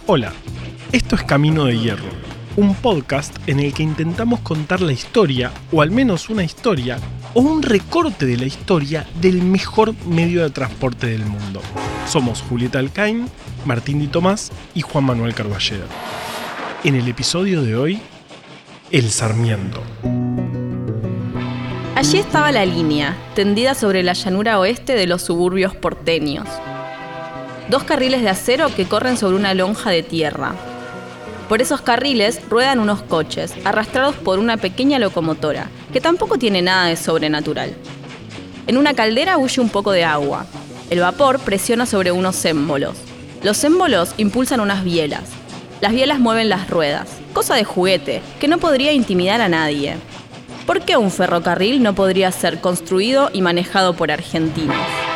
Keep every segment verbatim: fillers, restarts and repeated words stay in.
Hola, esto es Camino de Hierro, un podcast en el que intentamos contar la historia, o al menos una historia, o un recorte de la historia del mejor medio de transporte del mundo. Somos Julieta Alcaín, Martín Di Tomás y Juan Manuel Carballeda. En el episodio de hoy, El Sarmiento. Allí estaba la línea, tendida sobre la llanura oeste de los suburbios porteños. Dos carriles de acero que corren sobre una lonja de tierra. Por esos carriles ruedan unos coches, arrastrados por una pequeña locomotora, que tampoco tiene nada de sobrenatural. En una caldera huye un poco de agua. El vapor presiona sobre unos émbolos. Los émbolos impulsan unas bielas. Las bielas mueven las ruedas, cosa de juguete, que no podría intimidar a nadie. ¿Por qué un ferrocarril no podría ser construido y manejado por argentinos?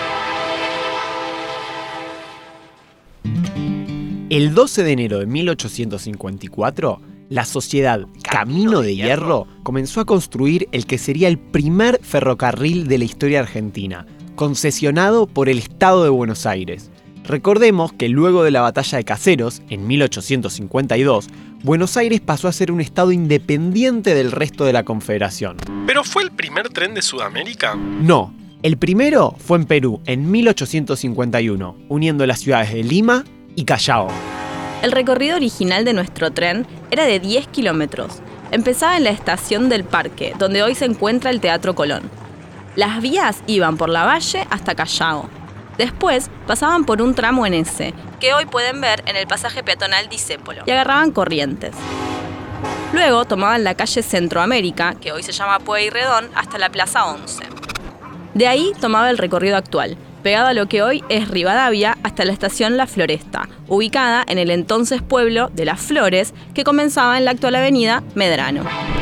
El doce de enero de mil ochocientos cincuenta y cuatro, la sociedad Camino de Hierro comenzó a construir el que sería el primer ferrocarril de la historia argentina, concesionado por el Estado de Buenos Aires. Recordemos que luego de la batalla de Caseros, en mil ochocientos cincuenta y dos, Buenos Aires pasó a ser un estado independiente del resto de la Confederación. ¿Pero fue el primer tren de Sudamérica? No, el primero fue en Perú, en mil ochocientos cincuenta y uno, uniendo las ciudades de Lima y Callao. El recorrido original de nuestro tren era de diez kilómetros. Empezaba en la estación del Parque, donde hoy se encuentra el Teatro Colón. Las vías iban por la Valle hasta Callao. Después pasaban por un tramo en ese, que hoy pueden ver en el pasaje peatonal Discépolo, y agarraban Corrientes. Luego tomaban la calle Centroamérica, que hoy se llama Pueyrredón, hasta la Plaza once. De ahí tomaba el recorrido actual, pegado a lo que hoy es Rivadavia, hasta la estación La Floresta, ubicada en el entonces pueblo de Las Flores, que comenzaba en la actual avenida Medrano.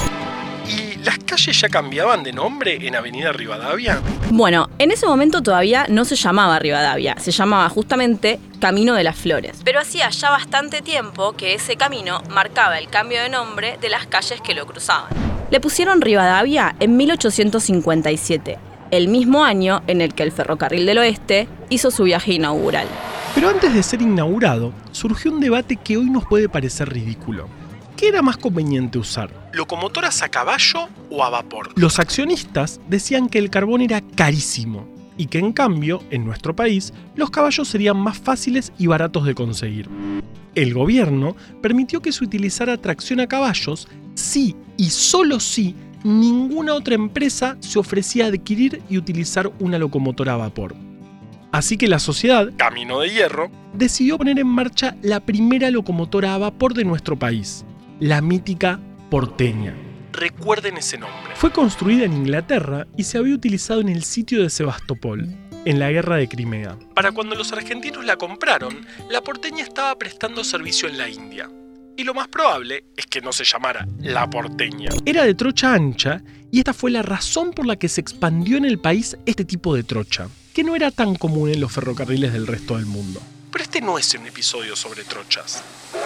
¿Y las calles ya cambiaban de nombre en Avenida Rivadavia? Bueno, en ese momento todavía no se llamaba Rivadavia, se llamaba justamente Camino de las Flores. Pero hacía ya bastante tiempo que ese camino marcaba el cambio de nombre de las calles que lo cruzaban. Le pusieron Rivadavia en mil ochocientos cincuenta y siete. El mismo año en el que el Ferrocarril del Oeste hizo su viaje inaugural. Pero antes de ser inaugurado, surgió un debate que hoy nos puede parecer ridículo. ¿Qué era más conveniente usar? ¿Locomotoras a caballo o a vapor? Los accionistas decían que el carbón era carísimo y que en cambio, en nuestro país, los caballos serían más fáciles y baratos de conseguir. El gobierno permitió que se utilizara tracción a caballos si y solo si ninguna otra empresa se ofrecía a adquirir y utilizar una locomotora a vapor. Así que la sociedad Camino de Hierro decidió poner en marcha la primera locomotora a vapor de nuestro país, la mítica Porteña. Recuerden ese nombre. Fue construida en Inglaterra y se había utilizado en el sitio de Sebastopol, en la guerra de Crimea. Para cuando los argentinos la compraron, la Porteña estaba prestando servicio en la India. Y lo más probable es que no se llamara La Porteña. Era de trocha ancha y esta fue la razón por la que se expandió en el país este tipo de trocha, que no era tan común en los ferrocarriles del resto del mundo. Pero este no es un episodio sobre trochas.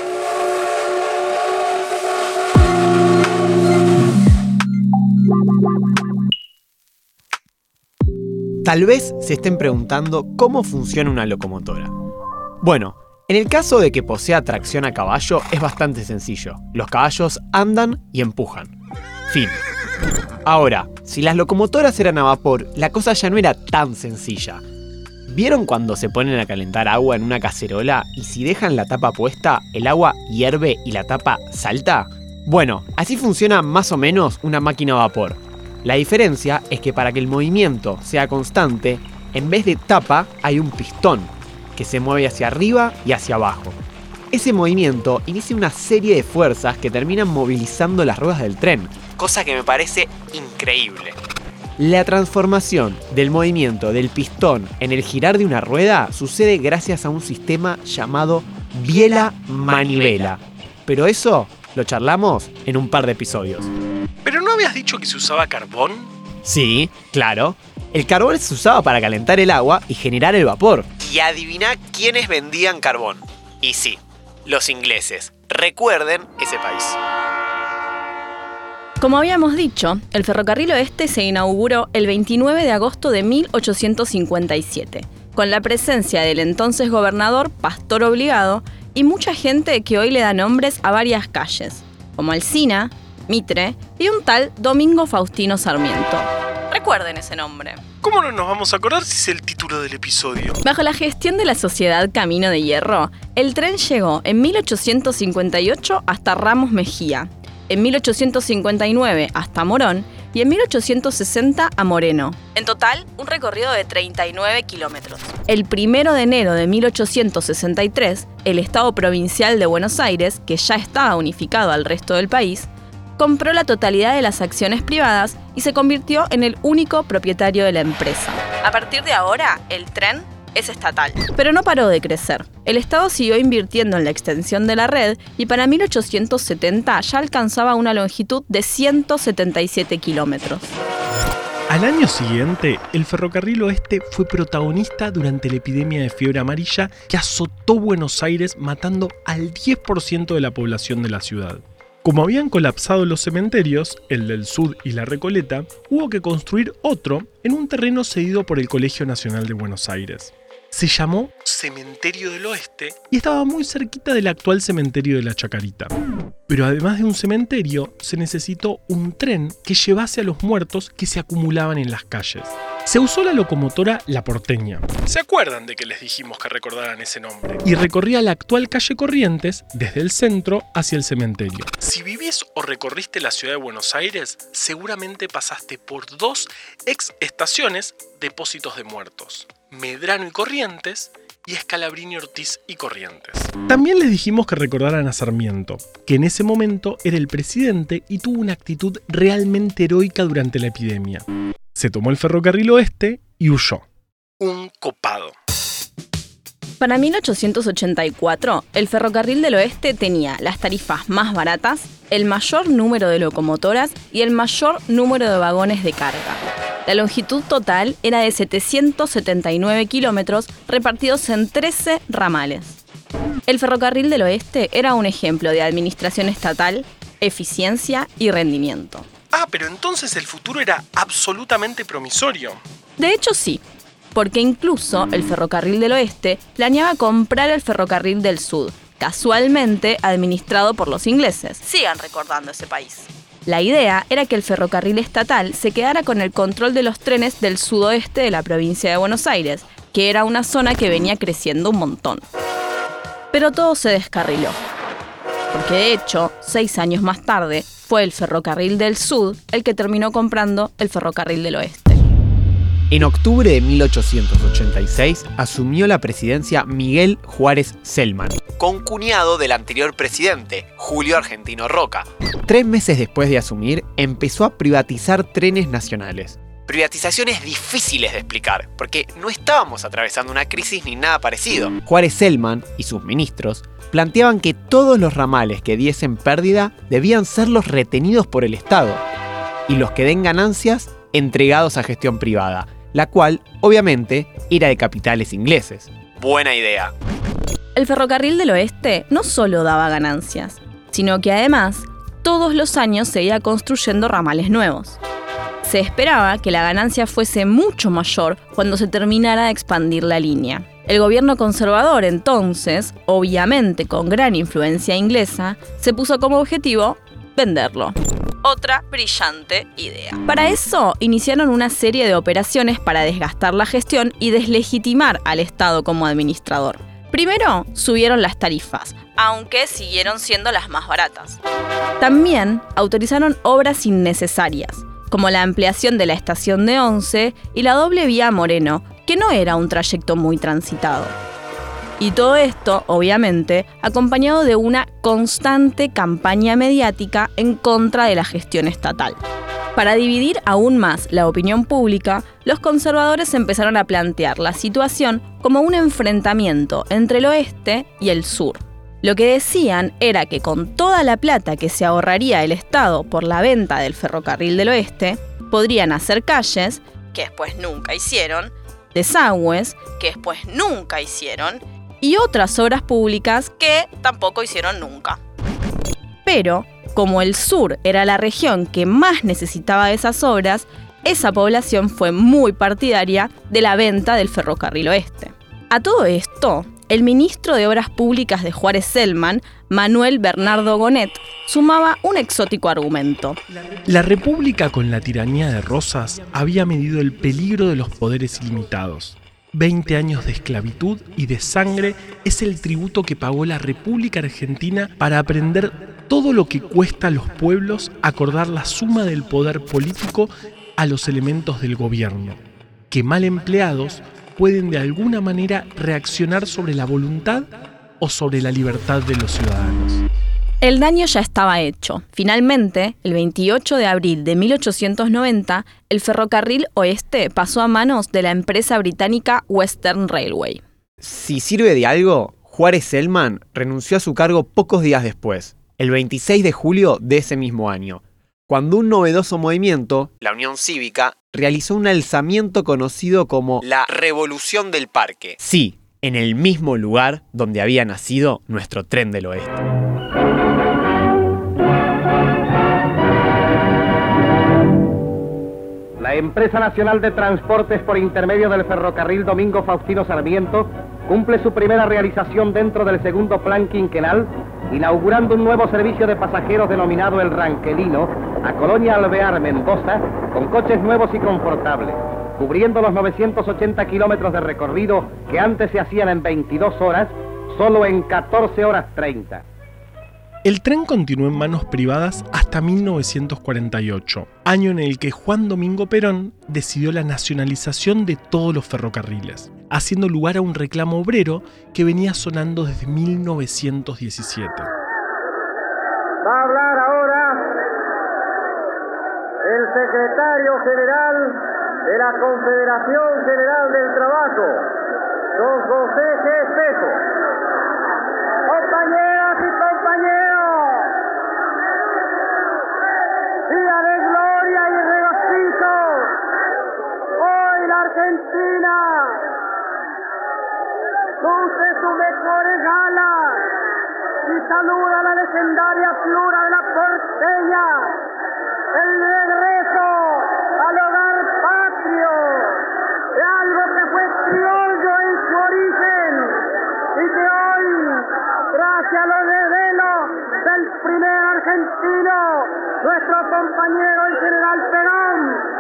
Tal vez se estén preguntando cómo funciona una locomotora. Bueno, en el caso de que posea tracción a caballo, es bastante sencillo. Los caballos andan y empujan. Fin. Ahora, si las locomotoras eran a vapor, la cosa ya no era tan sencilla. ¿Vieron cuando se ponen a calentar agua en una cacerola y si dejan la tapa puesta, el agua hierve y la tapa salta? Bueno, así funciona más o menos una máquina a vapor. La diferencia es que para que el movimiento sea constante, en vez de tapa hay un pistón que se mueve hacia arriba y hacia abajo. Ese movimiento inicia una serie de fuerzas que terminan movilizando las ruedas del tren, cosa que me parece increíble. La transformación del movimiento del pistón en el girar de una rueda sucede gracias a un sistema llamado biela-manivela. Pero eso lo charlamos en un par de episodios. ¿Pero no habías dicho que se usaba carbón? Sí, claro. El carbón se usaba para calentar el agua y generar el vapor. Y adivina quiénes vendían carbón. Y sí, los ingleses. Recuerden ese país. Como habíamos dicho, el Ferrocarril Oeste se inauguró el veintinueve de agosto de mil ochocientos cincuenta y siete, con la presencia del entonces gobernador Pastor Obligado y mucha gente que hoy le da nombres a varias calles, como Alsina, Mitre y un tal Domingo Faustino Sarmiento. Recuerden ese nombre. ¿Cómo no nos vamos a acordar si es el título del episodio? Bajo la gestión de la Sociedad Camino de Hierro, el tren llegó en mil ochocientos cincuenta y ocho hasta Ramos Mejía, en mil ochocientos cincuenta y nueve hasta Morón y en mil ochocientos sesenta a Moreno. En total, un recorrido de treinta y nueve kilómetros. El primero de enero de mil ochocientos sesenta y tres, el Estado Provincial de Buenos Aires, que ya estaba unificado al resto del país, compró la totalidad de las acciones privadas y se convirtió en el único propietario de la empresa. A partir de ahora, el tren es estatal. Pero no paró de crecer. El Estado siguió invirtiendo en la extensión de la red y para mil ochocientos setenta ya alcanzaba una longitud de ciento setenta y siete kilómetros. Al año siguiente, el Ferrocarril Oeste fue protagonista durante la epidemia de fiebre amarilla que azotó Buenos Aires matando al diez por ciento de la población de la ciudad. Como habían colapsado los cementerios, el del Sud y la Recoleta, hubo que construir otro en un terreno cedido por el Colegio Nacional de Buenos Aires. Se llamó Cementerio del Oeste y estaba muy cerquita del actual cementerio de la Chacarita. Pero además de un cementerio, se necesitó un tren que llevase a los muertos que se acumulaban en las calles. Se usó la locomotora La Porteña. ¿Se acuerdan de que les dijimos que recordaran ese nombre? Y recorría la actual calle Corrientes desde el centro hacia el cementerio. Si vivís o recorriste la ciudad de Buenos Aires, seguramente pasaste por dos ex estaciones depósitos de muertos: Medrano y Corrientes y Scalabrini, Ortiz y Corrientes. También les dijimos que recordaran a Sarmiento, que en ese momento era el presidente y tuvo una actitud realmente heroica durante la epidemia. Se tomó el Ferrocarril Oeste y huyó. Un copado. Para mil ochocientos ochenta y cuatro, el Ferrocarril del Oeste tenía las tarifas más baratas, el mayor número de locomotoras y el mayor número de vagones de carga. La longitud total era de setecientos setenta y nueve kilómetros repartidos en trece ramales. El Ferrocarril del Oeste era un ejemplo de administración estatal, eficiencia y rendimiento. Ah, pero entonces el futuro era absolutamente promisorio. De hecho, sí, porque incluso el Ferrocarril del Oeste planeaba comprar el Ferrocarril del Sud, casualmente administrado por los ingleses. Sigan recordando ese país. La idea era que el ferrocarril estatal se quedara con el control de los trenes del sudoeste de la provincia de Buenos Aires, que era una zona que venía creciendo un montón. Pero todo se descarriló, porque de hecho, seis años más tarde, fue el Ferrocarril del Sud el que terminó comprando el Ferrocarril del Oeste. En octubre de mil ochocientos ochenta y seis asumió la presidencia Miguel Juárez Celman, concuñado del anterior presidente, Julio Argentino Roca. Tres meses después de asumir, empezó a privatizar trenes nacionales. Privatizaciones difíciles de explicar, porque no estábamos atravesando una crisis ni nada parecido. Juárez Celman y sus ministros planteaban que todos los ramales que diesen pérdida debían ser los retenidos por el Estado, y los que den ganancias entregados a gestión privada, la cual, obviamente, era de capitales ingleses. Buena idea. El Ferrocarril del Oeste no solo daba ganancias, sino que además, todos los años seguía construyendo ramales nuevos. Se esperaba que la ganancia fuese mucho mayor cuando se terminara de expandir la línea. El gobierno conservador entonces, obviamente con gran influencia inglesa, se puso como objetivo venderlo. Otra brillante idea. Para eso, iniciaron una serie de operaciones para desgastar la gestión y deslegitimar al Estado como administrador. Primero, subieron las tarifas, aunque siguieron siendo las más baratas. También autorizaron obras innecesarias, como la ampliación de la estación de Once y la doble vía Moreno, que no era un trayecto muy transitado. Y todo esto, obviamente, acompañado de una constante campaña mediática en contra de la gestión estatal. Para dividir aún más la opinión pública, los conservadores empezaron a plantear la situación como un enfrentamiento entre el oeste y el sur. Lo que decían era que con toda la plata que se ahorraría el Estado por la venta del ferrocarril del oeste, podrían hacer calles, que después nunca hicieron, desagües, que después nunca hicieron, y otras obras públicas que tampoco hicieron nunca. Pero, como el sur era la región que más necesitaba de esas obras, esa población fue muy partidaria de la venta del ferrocarril oeste. A todo esto, el ministro de Obras Públicas de Juárez-Celman, Manuel Bernardo Gonet, sumaba un exótico argumento. La República con la tiranía de Rosas había medido el peligro de los poderes ilimitados. Veinte años de esclavitud y de sangre es el tributo que pagó la República Argentina para aprender todo lo que cuesta a los pueblos acordar la suma del poder político a los elementos del gobierno, que mal empleados pueden de alguna manera reaccionar sobre la voluntad o sobre la libertad de los ciudadanos. El daño ya estaba hecho. Finalmente, el veintiocho de abril de mil ochocientos noventa, el ferrocarril oeste pasó a manos de la empresa británica Western Railway. Si sirve de algo, Juárez-Celman renunció a su cargo pocos días después, el veintiséis de julio de ese mismo año, cuando un novedoso movimiento, la Unión Cívica, realizó un alzamiento conocido como la Revolución del Parque. Sí, en el mismo lugar donde había nacido nuestro Tren del Oeste. La Empresa Nacional de Transportes por intermedio del ferrocarril Domingo Faustino Sarmiento cumple su primera realización dentro del segundo plan quinquenal, inaugurando un nuevo servicio de pasajeros denominado El Ranquelino a Colonia Alvear, Mendoza, con coches nuevos y confortables, cubriendo los novecientos ochenta kilómetros de recorrido que antes se hacían en veintidós horas, solo en catorce horas treinta. El tren continuó en manos privadas hasta mil novecientos cuarenta y ocho, año en el que Juan Domingo Perón decidió la nacionalización de todos los ferrocarriles, haciendo lugar a un reclamo obrero que venía sonando desde mil novecientos diecisiete. Va a hablar ahora el secretario general de la Confederación General del Trabajo, don José G. Espejo. Compañeras y compañeros, día de gloria y regocijo, hoy la Argentina luce sus mejores galas y saluda la legendaria flora de la porteña, el regreso al hogar patrio de algo que fue criollo en su origen y que hoy, gracias a los desvelos del primer argentino, nuestro compañero el general Perón,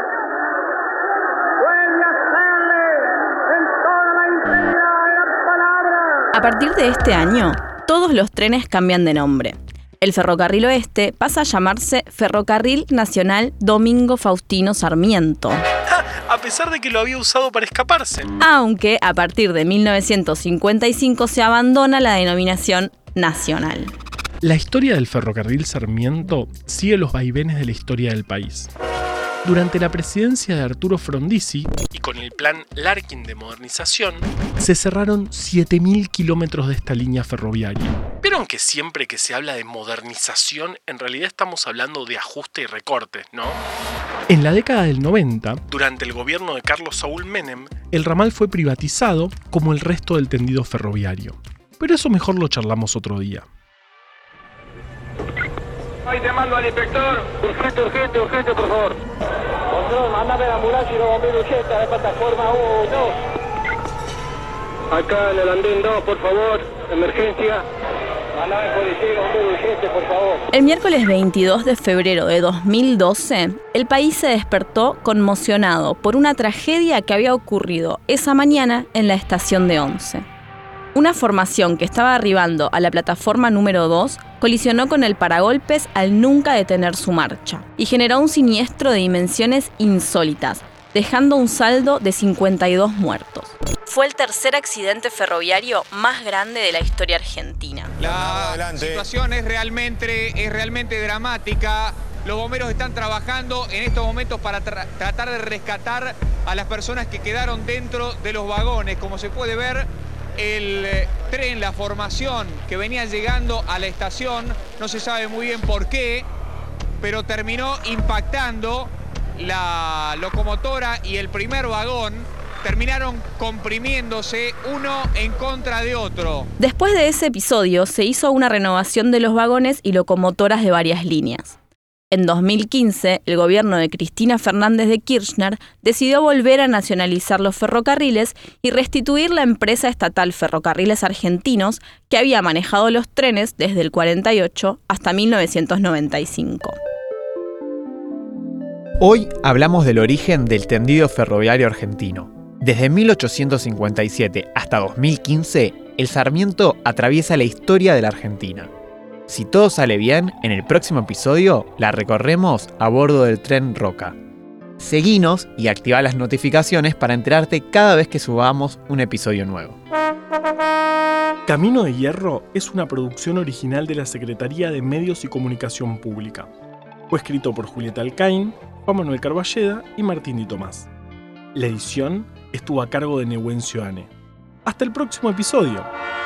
vuelve a hacerle en toda la integridad de la palabra. A partir de este año, todos los trenes cambian de nombre. El ferrocarril oeste pasa a llamarse Ferrocarril Nacional Domingo Faustino Sarmiento. A pesar de que lo había usado para escaparse. Aunque a partir de mil novecientos cincuenta y cinco se abandona la denominación nacional. La historia del ferrocarril Sarmiento sigue los vaivenes de la historia del país. Durante la presidencia de Arturo Frondizi, y con el plan Larkin de modernización, se cerraron siete mil kilómetros de esta línea ferroviaria. Vieron que siempre que se habla de modernización, en realidad estamos hablando de ajuste y recorte, ¿no? En la década del noventa, durante el gobierno de Carlos Saúl Menem, el ramal fue privatizado como el resto del tendido ferroviario. Pero eso mejor lo charlamos otro día. Ahí te mando al inspector. Urgente, urgente, urgente, por favor. Control, mándame la ambulancia y los bomberos urgentes a la plataforma uno. Acá en el andén dos, por favor. Emergencia. Mándame policía y bomberos urgentes, por favor. El miércoles veintidós de febrero de dos mil doce, el país se despertó conmocionado por una tragedia que había ocurrido esa mañana en la estación de Once. Una formación que estaba arribando a la plataforma número dos colisionó con el paragolpes al nunca detener su marcha y generó un siniestro de dimensiones insólitas, dejando un saldo de cincuenta y dos muertos. Fue el tercer accidente ferroviario más grande de la historia argentina. La situación es realmente, es realmente dramática. Los bomberos están trabajando en estos momentos para tra- tratar de rescatar a las personas que quedaron dentro de los vagones. Como se puede ver, el eh, tren, la formación que venía llegando a la estación, no se sabe muy bien por qué, pero terminó impactando la locomotora y el primer vagón. Terminaron comprimiéndose uno en contra de otro. Después de ese episodio, se hizo una renovación de los vagones y locomotoras de varias líneas. En dos mil quince, el gobierno de Cristina Fernández de Kirchner decidió volver a nacionalizar los ferrocarriles y restituir la empresa estatal Ferrocarriles Argentinos, que había manejado los trenes desde el cuarenta y ocho hasta mil novecientos noventa y cinco. Hoy hablamos del origen del tendido ferroviario argentino. Desde mil ochocientos cincuenta y siete hasta dos mil quince, el Sarmiento atraviesa la historia de la Argentina. Si todo sale bien, en el próximo episodio la recorremos a bordo del tren Roca. Seguinos y activa las notificaciones para enterarte cada vez que subamos un episodio nuevo. Camino de Hierro es una producción original de la Secretaría de Medios y Comunicación Pública. Fue escrito por Julieta Alcaín, Juan Manuel Carballeda y Martín Di Tomás. La edición estuvo a cargo de Nehuencio Ane. Hasta el próximo episodio.